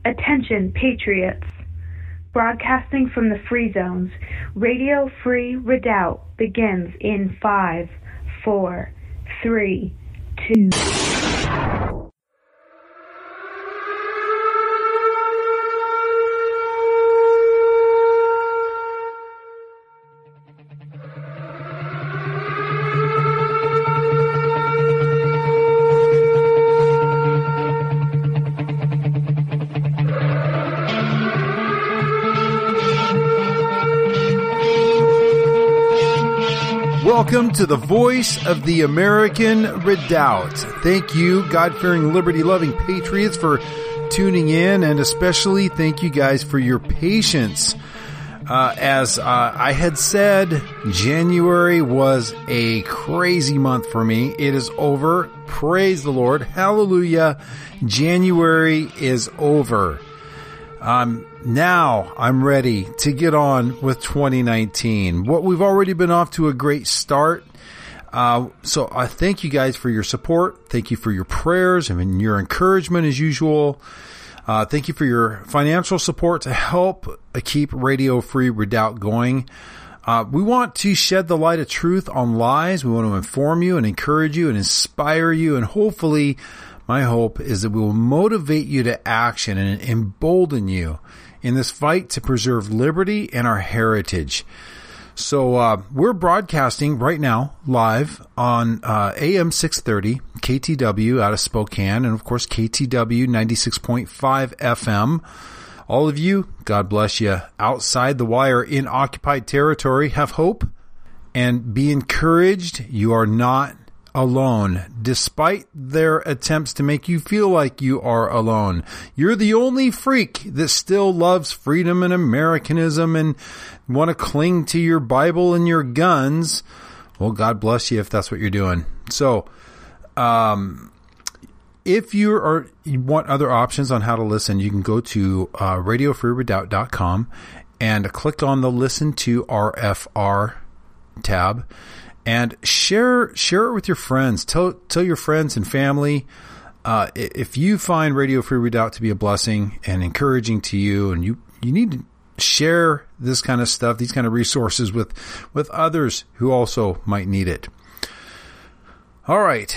Attention, Patriots! Broadcasting from the Free Zones, Radio Free Redoubt begins in 5, 4, 3, 2... Welcome to the Voice of the American Redoubt. Thank you, God-fearing, liberty-loving patriots, for tuning in, and especially thank you guys for your patience. As I had said, January was a crazy month for me. It is over. Praise the Lord. Hallelujah. January is over. Now I'm ready to get on with 2019. We've already been off to a great start. So I thank you guys for your support. Thank you for your prayers and your encouragement as usual. Thank you for your financial support to help keep Radio Free Redoubt going. We want to shed the light of truth on lies. We want to inform you and encourage you and inspire you, and hopefully my hope is that we will motivate you to action and embolden you in this fight to preserve liberty and our heritage. So we're broadcasting right now live on AM 630 KTW out of Spokane, and of course KTW 96.5 FM. All of you, God bless you, outside the wire in occupied territory, have hope and be encouraged. You are not alone, despite their attempts to make you feel like you are alone. You're the only freak that still loves freedom and Americanism and want to cling to your Bible and your guns. Well, God bless you if that's what you're doing. So, if you want other options on how to listen, you can go to radiofreeredoubt.com and click on the Listen to RFR tab. And share it with your friends. Tell your friends and family. If you find Radio Free Redoubt to be a blessing and encouraging to you, and you need to share this kind of stuff, these kind of resources with others who also might need it. All right.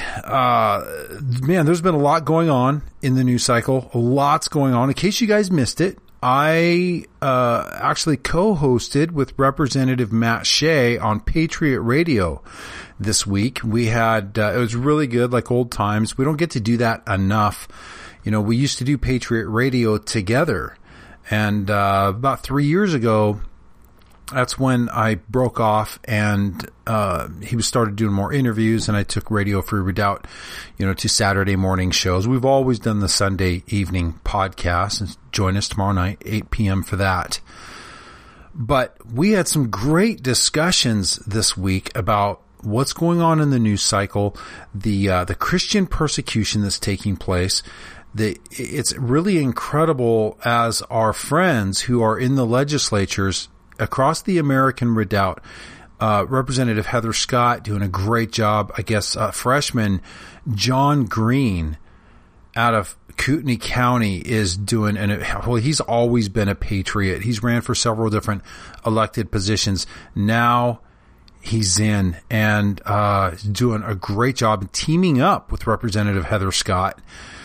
Man, there's been a lot going on in the news cycle. Lots going on. In case you guys missed it, I actually co-hosted with Representative Matt Shea on Patriot Radio this week. We had it was really good, like old times. We don't get to do that enough. You know, we used to do Patriot Radio together, and about 3 years ago, that's when I broke off, and he started doing more interviews, and I took Radio Free Redoubt, to Saturday morning shows. We've always done the Sunday evening podcast, and join us tomorrow night, 8 p.m. for that. But we had some great discussions this week about what's going on in the news cycle, the Christian persecution that's taking place. It's really incredible as our friends who are in the legislatures across the American Redoubt, Representative Heather Scott doing a great job. I guess freshman John Green out of Kootenai County is doing, he's always been a patriot. He's ran for several different elected positions. Now he's in and doing a great job teaming up with Representative Heather Scott.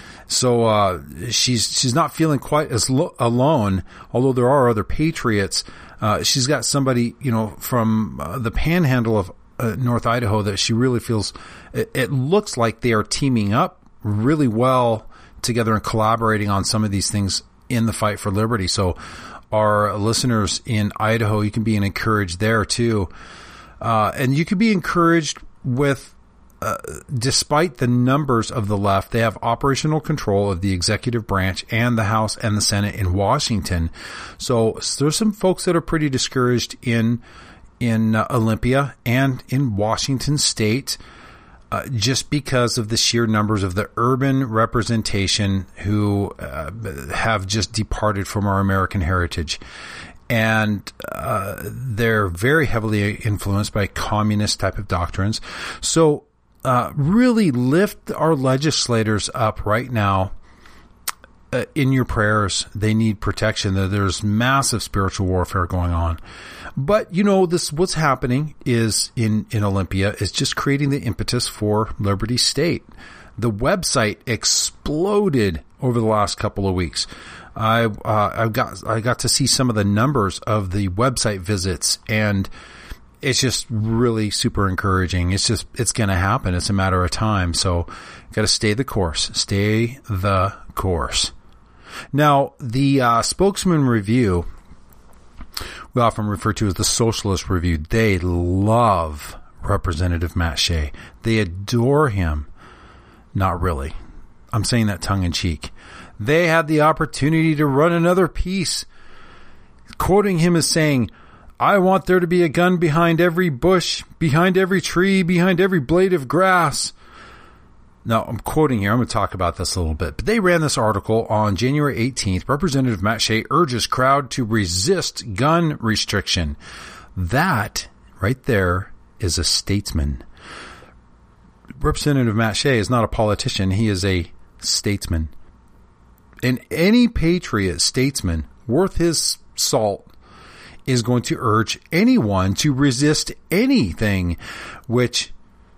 So she's not feeling quite as alone, although there are other patriots. She's got somebody, from the panhandle of North Idaho that she really feels, it looks like they are teaming up really well together and collaborating on some of these things in the fight for liberty. So our listeners in Idaho, you can be encouraged there too. And you can be encouraged with, despite the numbers of the left, they have operational control of the executive branch and the House and the Senate in Washington. So there's some folks that are pretty discouraged in Olympia and in Washington State, just because of the sheer numbers of the urban representation who have just departed from our American heritage. And they're very heavily influenced by communist type of doctrines. So really lift our legislators up right now in your prayers. They need protection. There's massive spiritual warfare going on. But, what's happening is in Olympia is just creating the impetus for Liberty State. The website exploded over the last couple of weeks. I got to see some of the numbers of the website visits, and it's just really super encouraging. It's going to happen. It's a matter of time. So got to stay the course. Stay the course. Now, the Spokesman Review, we often refer to as the Socialist Review. They love Representative Matt Shea. They adore him. Not really. I'm saying that tongue in cheek. They had the opportunity to run another piece, quoting him as saying, "I want there to be a gun behind every bush, behind every tree, behind every blade of grass." Now, I'm quoting here. I'm going to talk about this a little bit. But they ran this article on January 18th. Representative Matt Shea urges crowd to resist gun restriction. That right there is a statesman. Representative Matt Shea is not a politician. He is a statesman. And any patriot statesman worth his salt is going to urge anyone to resist anything which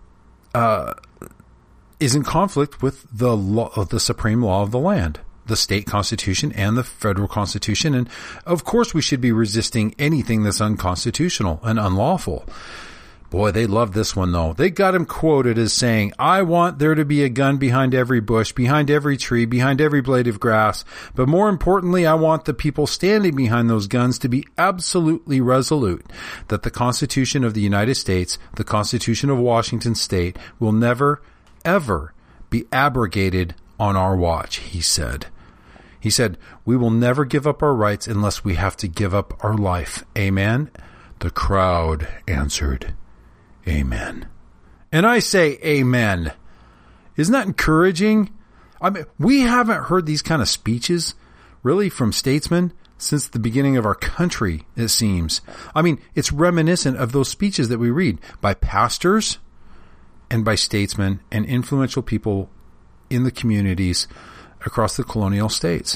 is in conflict with the law of the supreme law of the land, the state constitution and the federal constitution. And of course we should be resisting anything that's unconstitutional and unlawful. Boy, they love this one, though. They got him quoted as saying, "I want there to be a gun behind every bush, behind every tree, behind every blade of grass. But more importantly, I want the people standing behind those guns to be absolutely resolute that the Constitution of the United States, the Constitution of Washington State, will never, ever be abrogated on our watch," he said. He said, "We will never give up our rights unless we have to give up our life. Amen." The crowd answered, "Amen." And I say amen. Isn't that encouraging? I mean, we haven't heard these kind of speeches really from statesmen since the beginning of our country, it seems. I mean, it's reminiscent of those speeches that we read by pastors and by statesmen and influential people in the communities across the colonial states.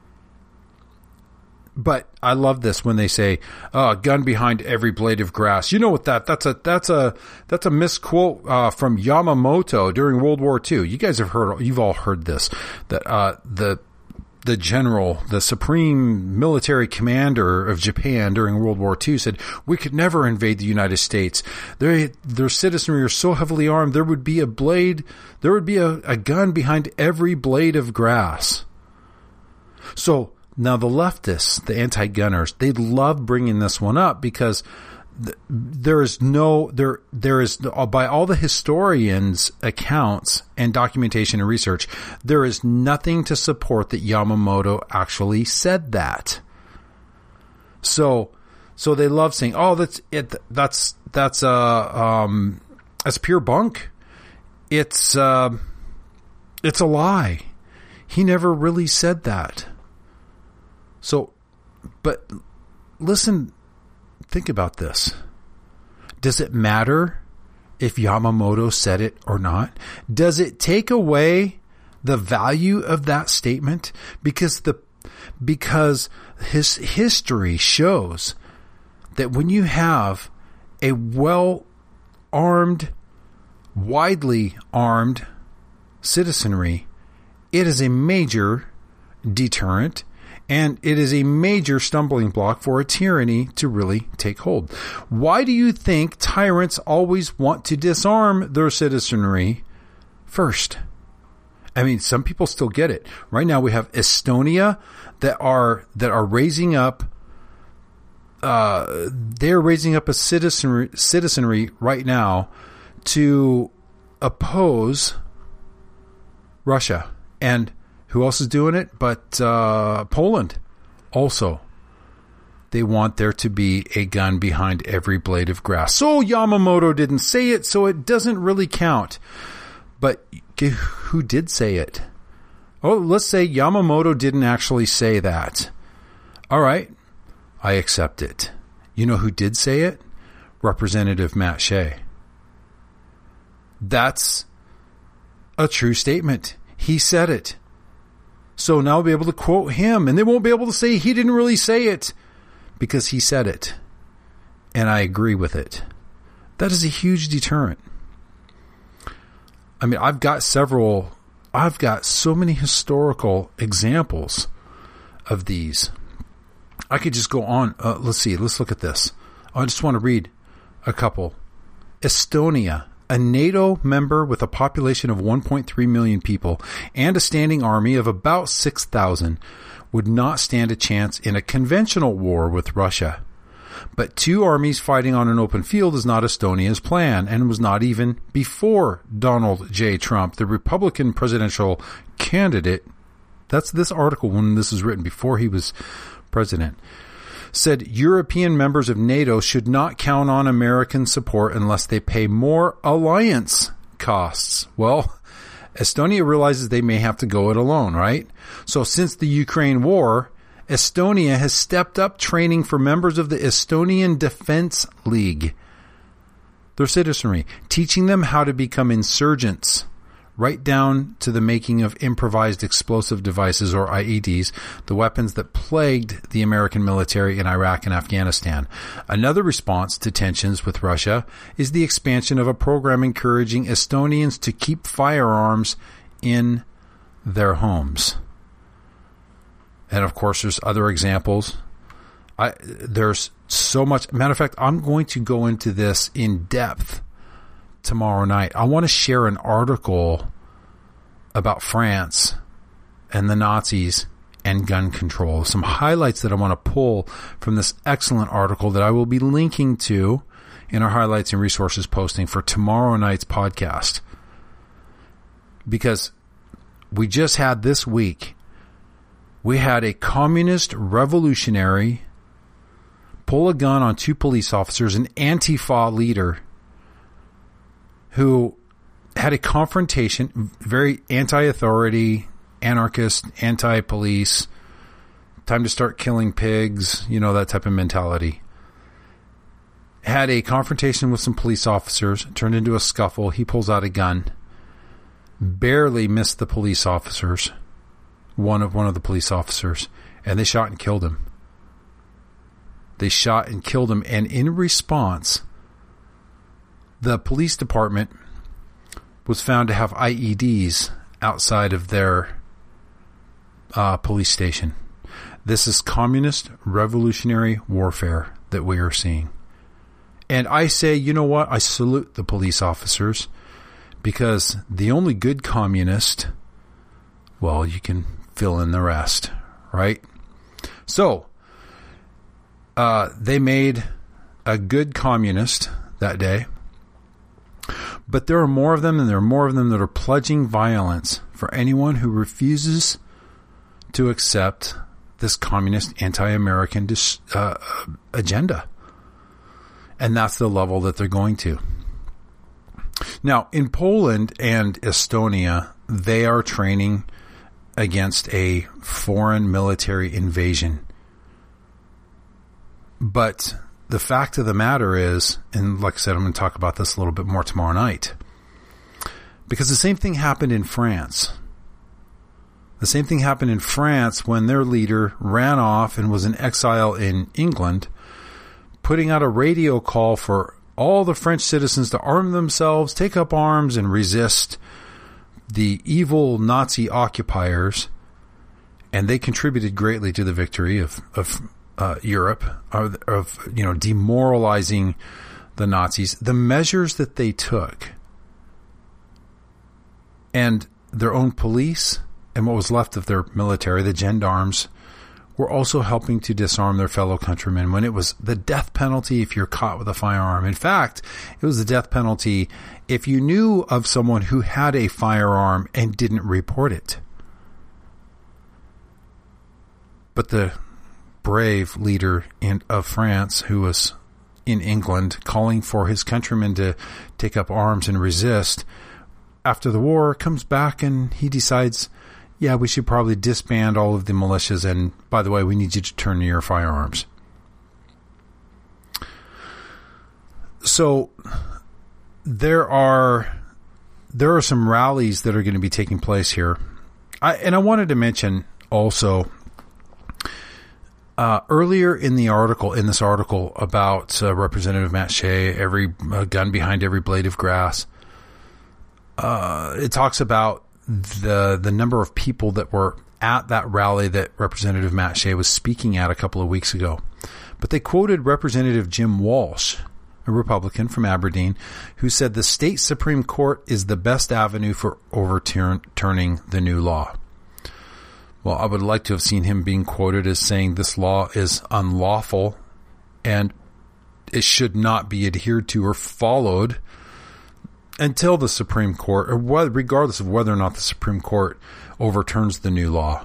But I love this when they say, "Gun behind every blade of grass." You know what that's a misquote from Yamamoto during World War II. You guys you've all heard this, that the general, the supreme military commander of Japan during World War II said, "We could never invade the United States. Their citizenry are so heavily armed, there would be a gun behind every blade of grass." So now the leftists, the anti-gunners, they love bringing this one up because there is by all the historians' accounts and documentation and research, there is nothing to support that Yamamoto actually said that. So they love saying, "Oh, that's pure bunk. It's a lie. He never really said that." So, but listen, think about this. Does it matter if Yamamoto said it or not? Does it take away the value of that statement? Because his history shows that when you have a well-armed, widely armed citizenry, it is a major deterrent. And it is a major stumbling block for a tyranny to really take hold. Why do you think tyrants always want to disarm their citizenry first? I mean, some people still get it. Right now we have Estonia that are raising up. They're raising up a citizenry right now to oppose Russia. And who else is doing it but Poland also? They want there to be a gun behind every blade of grass. So Yamamoto didn't say it, so it doesn't really count. But who did say it? Oh, let's say Yamamoto didn't actually say that. All right, I accept it. You know who did say it? Representative Matt Shea. That's a true statement. He said it. So now I'll be able to quote him, and they won't be able to say he didn't really say it because he said it. And I agree with it. That is a huge deterrent. I mean, I've got so many historical examples of these. I could just go on. Let's look at this. I just want to read a couple. Estonia, a NATO member with a population of 1.3 million people and a standing army of about 6,000, would not stand a chance in a conventional war with Russia. But two armies fighting on an open field is not Estonia's plan, and was not even before Donald J. Trump, the Republican presidential candidate. That's this article when this was written, before he was president. Said European members of NATO should not count on American support unless they pay more alliance costs. Well, Estonia realizes they may have to go it alone, right? So since the Ukraine war, Estonia has stepped up training for members of the Estonian Defense League, their citizenry, teaching them how to become insurgents, right down to the making of improvised explosive devices, or IEDs, the weapons that plagued the American military in Iraq and Afghanistan. Another response to tensions with Russia is the expansion of a program encouraging Estonians to keep firearms in their homes. And of course, there's other examples. There's so much. Matter of fact, I'm going to go into this in depth tomorrow night. I want to share an article about France and the Nazis and gun control. Some highlights that I want to pull from this excellent article that I will be linking to in our highlights and resources posting for tomorrow night's podcast. Because we just had this week, we had a communist revolutionary pull a gun on two police officers, an Antifa leader who had a confrontation, very anti-authority, anarchist, anti-police, time to start killing pigs, that type of mentality. Had a confrontation with some police officers, turned into a scuffle. He pulls out a gun, barely missed the police officers, one of the police officers, and they shot and killed him. They shot and killed him, and in response, the police department was found to have IEDs outside of their police station. This is communist revolutionary warfare that we are seeing. And I say, you know what? I salute the police officers, because the only good communist, well, you can fill in the rest, right? So, they made a good communist that day. But there are more of them, and there are more of them that are pledging violence for anyone who refuses to accept this communist anti-American agenda. And that's the level that they're going to. Now, in Poland and Estonia, they are training against a foreign military invasion. But the fact of the matter is, and like I said, I'm going to talk about this a little bit more tomorrow night, because the same thing happened in France. The same thing happened in France when their leader ran off and was in exile in England, putting out a radio call for all the French citizens to arm themselves, take up arms, and resist the evil Nazi occupiers. And they contributed greatly to the victory of Europe, of demoralizing the Nazis. The measures that they took, and their own police and what was left of their military, the gendarmes, were also helping to disarm their fellow countrymen when it was the death penalty if you're caught with a firearm. In fact, it was the death penalty if you knew of someone who had a firearm and didn't report it. But the brave leader of France, who was in England calling for his countrymen to take up arms and resist, after the war comes back and he decides, yeah, we should probably disband all of the militias, and by the way, we need you to turn to your firearms. So there are some rallies that are going to be taking place here I wanted to mention also earlier in this article about Representative Matt Shea, every gun behind every blade of grass. It talks about the number of people that were at that rally that Representative Matt Shea was speaking at a couple of weeks ago. But they quoted Representative Jim Walsh, a Republican from Aberdeen, who said the state Supreme Court is the best avenue for overturning the new law. Well, I would like to have seen him being quoted as saying this law is unlawful and it should not be adhered to or followed until the Supreme Court, or regardless of whether or not the Supreme Court overturns the new law.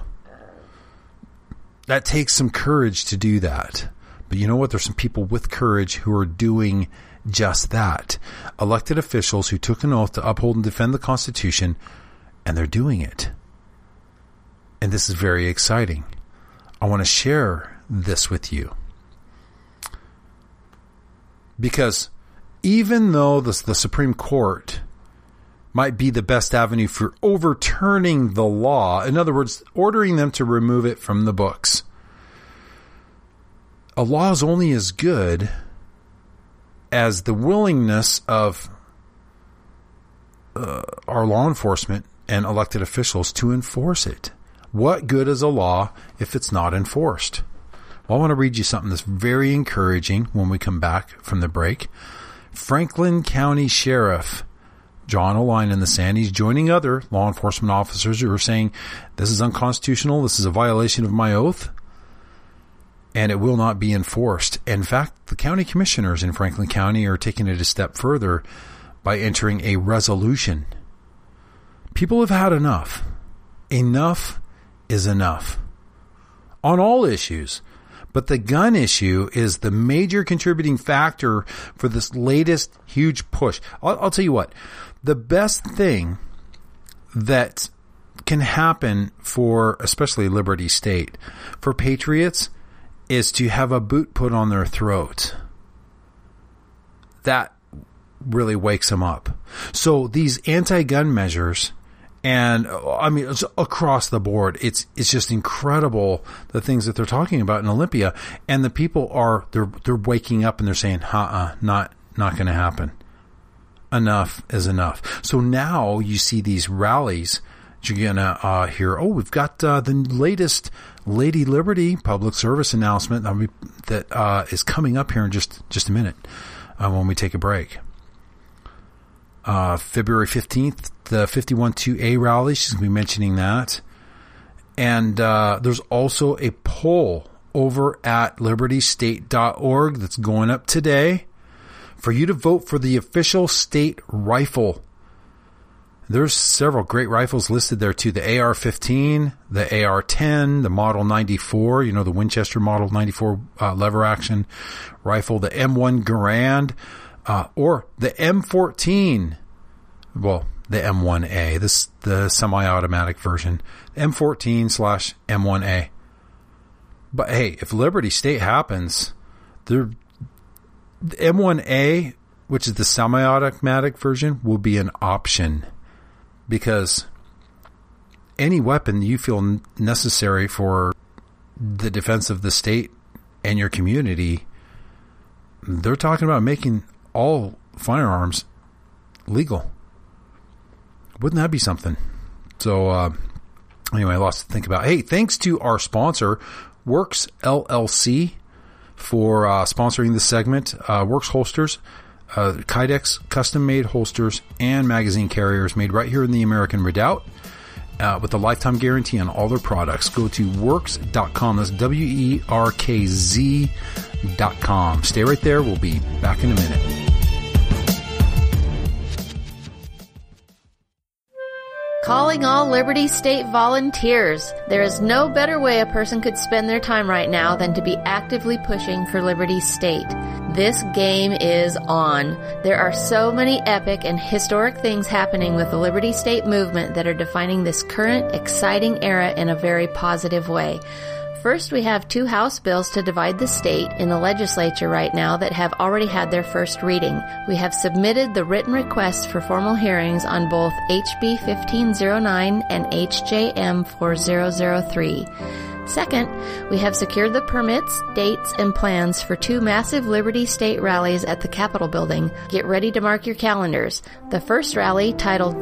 That takes some courage to do that. But you know what? There's some people with courage who are doing just that. Elected officials who took an oath to uphold and defend the Constitution, and they're doing it. And this is very exciting. I want to share this with you. Because even though the Supreme Court might be the best avenue for overturning the law, in other words, ordering them to remove it from the books, a law is only as good as the willingness of our law enforcement and elected officials to enforce it. What good is a law if it's not enforced? Well, I want to read you something that's very encouraging when we come back from the break. Franklin County Sheriff drawing a line in the sand. He's joining other law enforcement officers who are saying this is unconstitutional, this is a violation of my oath, and it will not be enforced. In fact, the county commissioners in Franklin County are taking it a step further by entering a resolution. People have had enough. Enough is enough. On all issues. But the gun issue is the major contributing factor for this latest huge push. I'll tell you what, the best thing that can happen for especially Liberty State, for patriots, is to have a boot put on their throat. That really wakes them up. So these anti-gun measures, and I mean, it's across the board, it's just incredible the things that they're talking about in Olympia, and the people are they're waking up and they're saying, not going to happen. Enough is enough. So now you see these rallies. You're gonna hear, we've got the latest Lady Liberty public service announcement that is coming up here in just a minute when we take a break. February 15th, the 51-2A rally. She's going to be mentioning that. And there's also a poll over at libertystate.org that's going up today for you to vote for the official state rifle. There's several great rifles listed there too. The AR-15, the AR-10, the Model 94, the Winchester Model 94 lever action rifle, the M1 Garand, or the M14. Well, the M1A, the semi-automatic version, M14/M1A. But hey, if Liberty State happens, the M1A, which is the semi-automatic version, will be an option. Because any weapon you feel necessary for the defense of the state and your community, they're talking about making all firearms legal. Wouldn't that be something? So, anyway, lots to think about. Hey, thanks to our sponsor, Works LLC, for sponsoring this segment. Works Holsters, Kydex custom-made holsters and magazine carriers made right here in the American Redoubt with a lifetime guarantee on all their products. Go to works.com. That's WERKZ.com. Stay right there. We'll be back in a minute. Calling all Liberty State volunteers. There is no better way a person could spend their time right now than to be actively pushing for Liberty State. This game is on. There are so many epic and historic things happening with the Liberty State movement that are defining this current, exciting era in a very positive way. First, we have 2 House bills to divide the state in the legislature right now that have already had their first reading. We have submitted the written requests for formal hearings on both HB 1509 and HJM 4003. Second, we have secured the permits, dates, and plans for 2 massive Liberty State rallies at the Capitol building. Get ready to mark your calendars. The first rally, titled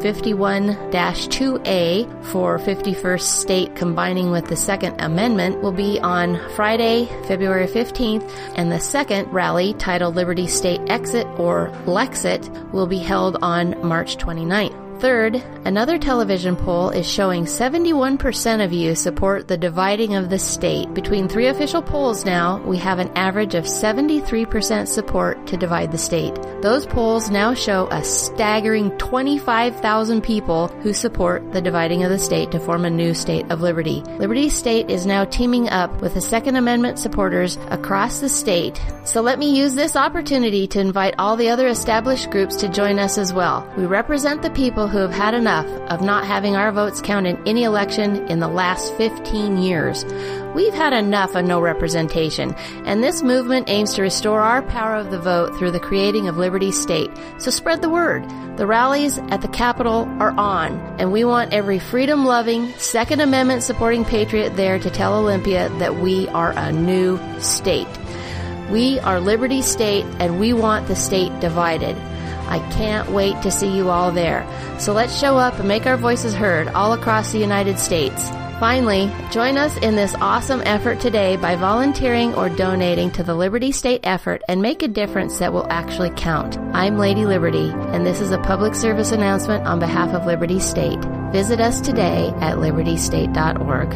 51-2A for 51st State combining with the Second Amendment, will be on Friday, February 15th, and the second rally, titled Liberty State Exit or Lexit, will be held on March 29th. Third, another television poll is showing 71% of you support the dividing of the state. Between 3 official polls now, we have an average of 73% support to divide the state. Those polls now show a staggering 25,000 people who support the dividing of the state to form a new state of liberty. Liberty State is now teaming up with the Second Amendment supporters across the state. So let me use this opportunity to invite all the other established groups to join us as well. We represent the people who have had enough of not having our votes count in any election in the last 15 years. We've had enough of no representation, and this movement aims to restore our power of the vote through the creating of Liberty State. So spread the word. The rallies at the Capitol are on, and we want every freedom-loving, Second Amendment-supporting patriot there to tell Olympia that we are a new state. We are Liberty State, and we want the state divided. I can't wait to see you all there. So let's show up and make our voices heard all across the United States. Finally, join us in this awesome effort today by volunteering or donating to the Liberty State effort and make a difference that will actually count. I'm Lady Liberty, and this is a public service announcement on behalf of Liberty State. Visit us today at libertystate.org.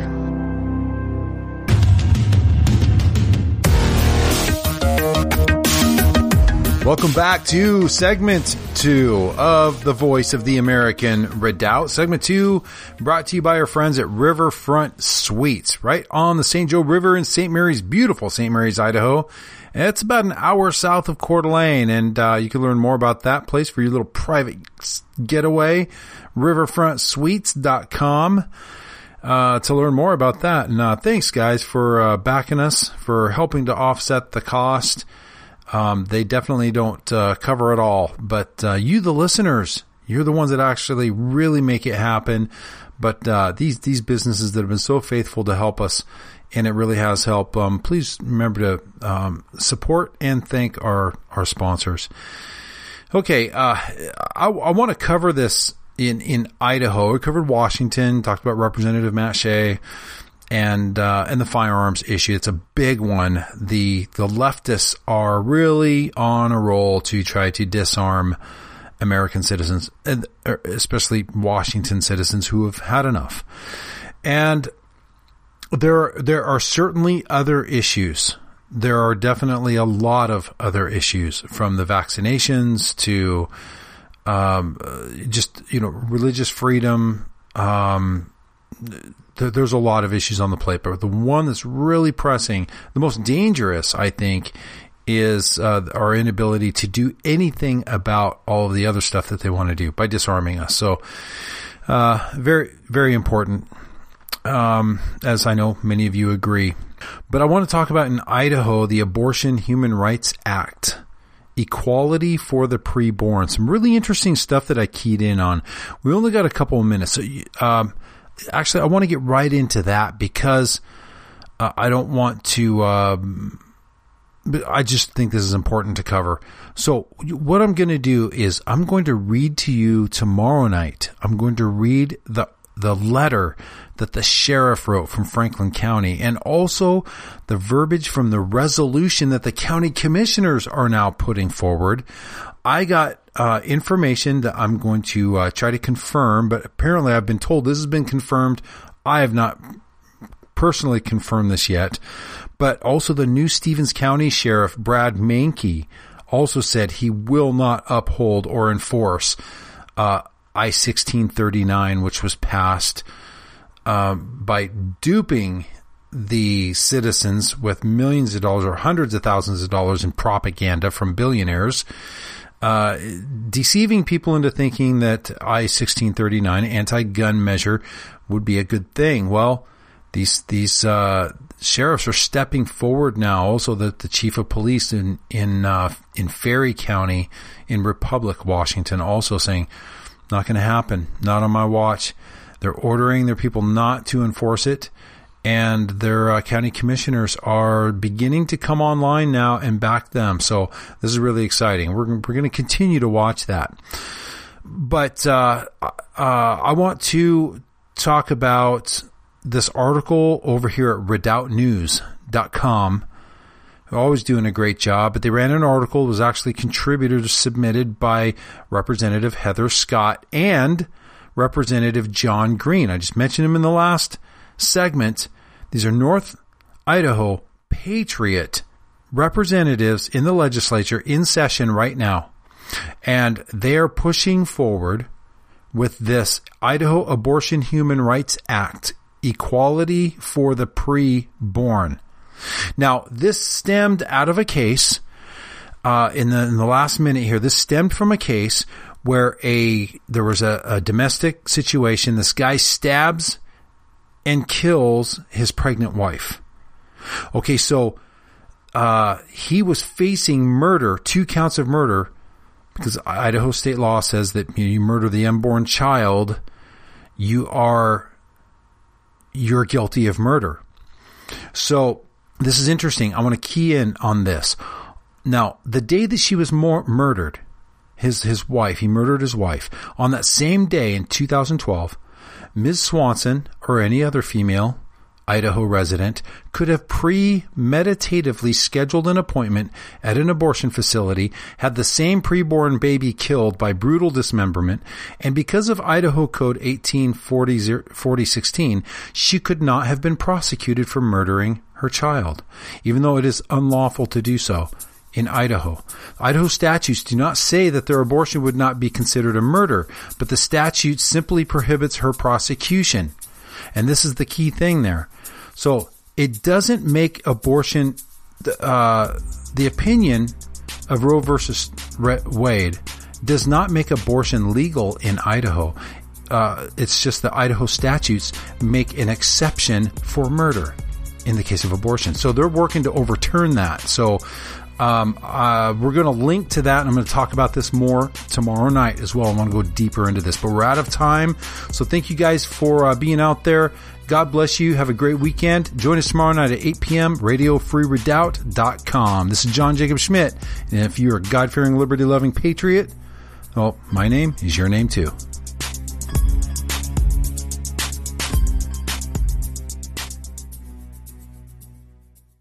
Welcome back to segment 2 of The Voice of the American Redoubt. Segment 2 brought to you by our friends at Riverfront Suites, right on the St. Joe River in St. Mary's, beautiful St. Mary's, Idaho. It's about an hour south of Coeur d'Alene, and you can learn more about that place for your little private getaway. Riverfrontsuites.com to learn more about that. And thanks, guys, for backing us, for helping to offset the cost. They definitely don't cover it all, but you, the listeners, you're the ones that actually really make it happen. But these businesses that have been so faithful to help us, and it really has helped, please remember to support and thank our sponsors. Okay, I want to cover this in Idaho. We covered Washington, talked about Representative Matt Shea, and the firearms issue. It's a big one. The leftists are really on a roll to try to disarm American citizens, especially Washington citizens who have had enough. And there are certainly other issues. There are definitely a lot of other issues, from the vaccinations to just religious freedom. There's a lot of issues on the plate, but the one that's really pressing, the most dangerous, I think, is our inability to do anything about all of the other stuff that they want to do by disarming us. So, very, very important, as I know many of you agree. But I want to talk about in Idaho, the Abortion Human Rights Act. Equality for the preborn. Some really interesting stuff that I keyed in on. We only got a couple of minutes. So, actually, I want to get right into that because I don't want to, but I just think this is important to cover. So what I'm going to do is I'm going to read to you tomorrow night. I'm going to read the letter that the sheriff wrote from Franklin County, and also the verbiage from the resolution that the county commissioners are now putting forward. I got information that I'm going to try to confirm, but apparently I've been told this has been confirmed. I have not personally confirmed this yet, but also the new Stevens County Sheriff, Brad Mankey, also said he will not uphold or enforce I-1639, which was passed by duping the citizens with millions of dollars or hundreds of thousands of dollars in propaganda from billionaires, deceiving people into thinking that I-1639 anti-gun measure would be a good thing. Well, these sheriffs are stepping forward now. Also, the chief of police in Ferry County in Republic, Washington, also saying, not going to happen, not on my watch. They're ordering their people not to enforce it, and their county commissioners are beginning to come online now and back them. So this is really exciting. We're going to continue to watch that. But I want to talk about this article over here at redoubtnews.com. They're always doing a great job, but they ran an article. It was actually contributed, submitted by Representative Heather Scott and Representative John Green. I just mentioned him in the last segment. These are North Idaho Patriot representatives in the legislature in session right now. And they are pushing forward with this Idaho Abortion Human Rights Act, equality for the preborn. Now, this stemmed out of a case in the last minute here. This stemmed from a case where there was a domestic situation. This guy stabs and kills his pregnant wife. Okay, so he was facing murder, 2 counts of murder, because Idaho state law says that you murder the unborn child, you're guilty of murder. So this is interesting. I want to key in on this. Now, the day that she was murdered, his wife, he murdered his wife. On that same day in 2012, Ms. Swanson or any other female Idaho resident could have premeditatively scheduled an appointment at an abortion facility, had the same preborn baby killed by brutal dismemberment, and because of Idaho Code 1840-4016, she could not have been prosecuted for murdering her child, even though it is unlawful to do so in Idaho. Idaho statutes do not say that their abortion would not be considered a murder, but the statute simply prohibits her prosecution. And this is the key thing there. So it doesn't make abortion, the opinion of Roe versus Wade does not make abortion legal in Idaho. It's just the Idaho statutes make an exception for murder in the case of abortion. So they're working to overturn that. So we're going to link to that, and I'm going to talk about this more tomorrow night as well. I want to go deeper into this, but we're out of time. So thank you guys for being out there. God bless you. Have a great weekend. Join us tomorrow night at 8 p.m. RadioFreeRedoubt.com. This is John Jacob Schmidt, and if you're a God-fearing, liberty-loving patriot, well, my name is your name too.